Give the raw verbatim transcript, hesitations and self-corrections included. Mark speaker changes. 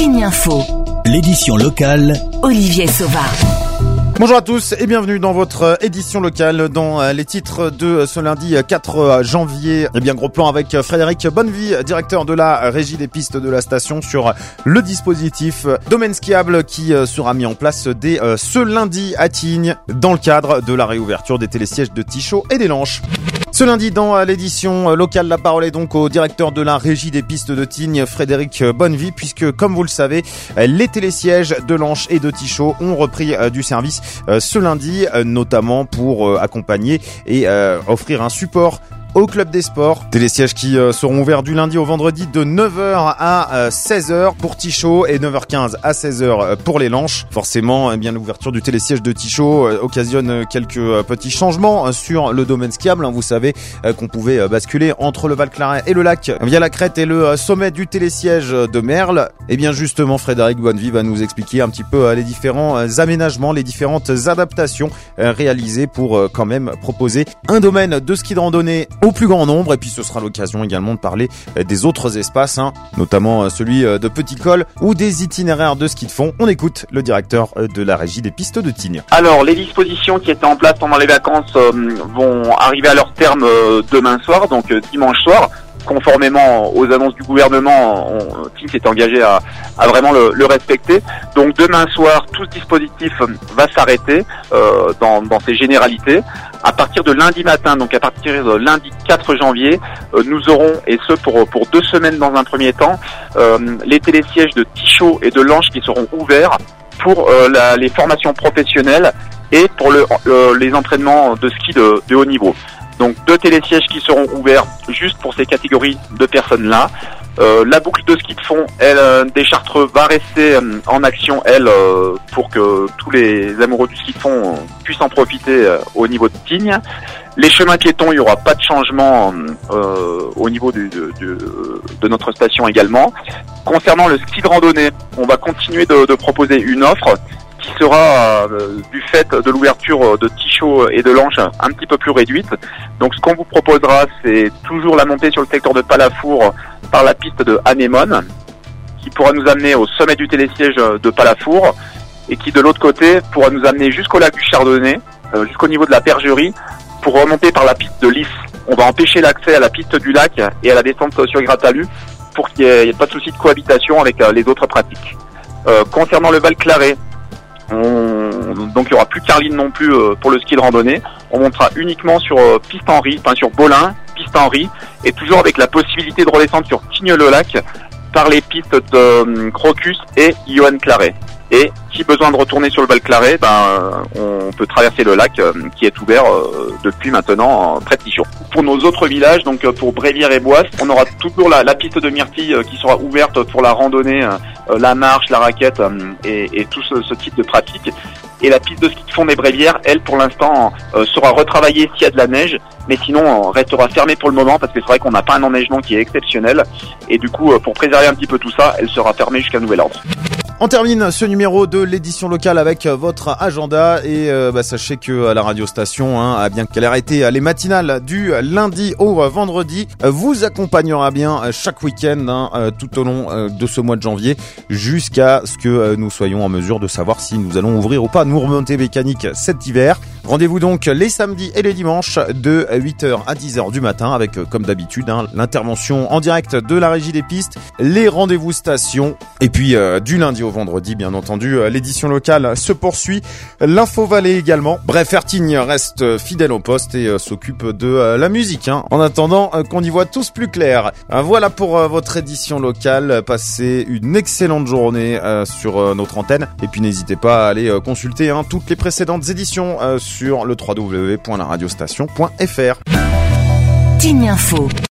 Speaker 1: Tignes Info.
Speaker 2: L'édition locale.
Speaker 1: Olivier Sauvard.
Speaker 3: Bonjour à tous et bienvenue dans votre édition locale. Dans les titres de ce lundi quatre janvier, eh bien gros plan avec Frédéric Bonnevie, directeur de la régie des pistes de la station, sur le dispositif domaine skiable qui sera mis en place dès ce lundi à Tignes dans le cadre de la réouverture des télésièges de Tichot et des Lanches. Ce lundi, dans l'édition locale, la parole est donc au directeur de la régie des pistes de Tignes, Frédéric Bonnevie, puisque, comme vous le savez, les télésièges de Lanches et de Tichot ont repris du service ce lundi, notamment pour accompagner et offrir un support au club des sports. Télésièges qui euh, seront ouverts du lundi au vendredi de neuf heures à euh, seize heures pour Tichot et neuf heures quinze à seize heures pour les Lanches. Forcément, eh bien l'ouverture du télésiège de Tichot euh, occasionne quelques euh, petits changements euh, sur le domaine skiable. Hein. Vous savez euh, qu'on pouvait euh, basculer entre le Val-Claret et le lac via la crête et le euh, sommet du télésiège de Merle. Et bien justement, Frédéric Bonnevie va nous expliquer un petit peu euh, les différents euh, aménagements, les différentes adaptations euh, réalisées pour euh, quand même proposer un domaine de ski de randonnée au plus grand nombre. Et puis ce sera l'occasion également de parler des autres espaces, hein, notamment celui de Petit Col ou des itinéraires de ski de fond. On écoute le directeur de la régie des pistes de Tignes.
Speaker 4: Alors les dispositions qui étaient en place pendant les vacances euh, vont arriver à leur terme euh, demain soir, donc euh, dimanche soir. Conformément aux annonces du gouvernement, Tignes s'est engagé à, à vraiment le, le respecter. Donc demain soir, tout ce dispositif va s'arrêter euh, dans, dans ses généralités. À partir de lundi matin, donc à partir de lundi quatre janvier, euh, nous aurons, et ce pour, pour deux semaines dans un premier temps, euh, les télésièges de Tichot et de Lanches qui seront ouverts pour euh, la, les formations professionnelles et pour le, euh, les entraînements de ski de, de haut niveau. Donc deux télésièges qui seront ouverts juste pour ces catégories de personnes-là. Euh, la boucle de ski de fond, elle, euh, des Chartreux va rester euh, en action, elle, euh, pour que tous les amoureux du ski de fond euh, puissent en profiter euh, au niveau de Tignes. Les chemins piétons, il n'y aura pas de changement euh, au niveau du, de, de, de notre station également. Concernant le ski de randonnée, on va continuer de, de proposer une offre qui sera, euh, du fait de l'ouverture de Tichot et de Lanches, un petit peu plus réduite. Donc ce qu'on vous proposera, c'est toujours la montée sur le secteur de Palafour par la piste de Anémone, qui pourra nous amener au sommet du télésiège de Palafour, et qui de l'autre côté pourra nous amener jusqu'au lac du Chardonnay, euh, jusqu'au niveau de la Bergerie, pour remonter par la piste de Lys. On va empêcher l'accès à la piste du lac et à la descente sur Gratalu pour qu'il n'y ait, ait pas de souci de cohabitation avec euh, les autres pratiques. Euh, concernant le Val-Claret, On, donc il n'y aura plus Carline non plus euh, pour le ski de randonnée. On montera uniquement sur euh, piste Henri, enfin sur Bolin, piste Henri, et toujours avec la possibilité de redescendre sur Tignes-le-Lac par les pistes de euh, Crocus et Johan Claret. Et si besoin de retourner sur le Val-Claret, ben, euh, on peut traverser le lac euh, qui est ouvert euh, depuis maintenant euh, près de Tichot. Pour nos autres villages, donc euh, pour Brévière et Boisse, on aura toujours la, la piste de Myrtille euh, qui sera ouverte pour la randonnée, euh, la marche, la raquette euh, et, et tout ce, ce type de pratique. Et la piste de ski de fond des Brévières, elle, pour l'instant, euh, sera retravaillée s'il y a de la neige, mais sinon euh, restera fermée pour le moment parce que c'est vrai qu'on n'a pas un enneigement qui est exceptionnel. Et du coup, euh, pour préserver un petit peu tout ça, elle sera fermée jusqu'à nouvel ordre.
Speaker 3: On termine ce numéro de l'édition locale avec votre agenda et euh, bah, sachez que la radio station, hein, a bien qu'elle a arrêté les matinales du lundi au vendredi, vous accompagnera bien chaque week-end, hein, tout au long de ce mois de janvier jusqu'à ce que nous soyons en mesure de savoir si nous allons ouvrir ou pas nos remontées mécaniques cet hiver. Rendez-vous donc les samedis et les dimanches de huit heures à dix heures du matin avec, comme d'habitude, hein, l'intervention en direct de la régie des pistes, les rendez-vous stations et puis euh, du lundi au vendredi, bien entendu, l'édition locale se poursuit, l'info Vallée également. Bref, Tignes reste fidèle au poste et euh, s'occupe de euh, la musique, hein, en attendant euh, qu'on y voit tous plus clair. Euh, voilà pour euh, votre édition locale. Passez une excellente journée euh, sur euh, notre antenne et puis n'hésitez pas à aller euh, consulter hein, toutes les précédentes éditions euh, sur le w w w point la radiostation point f r.
Speaker 1: Tignes Info.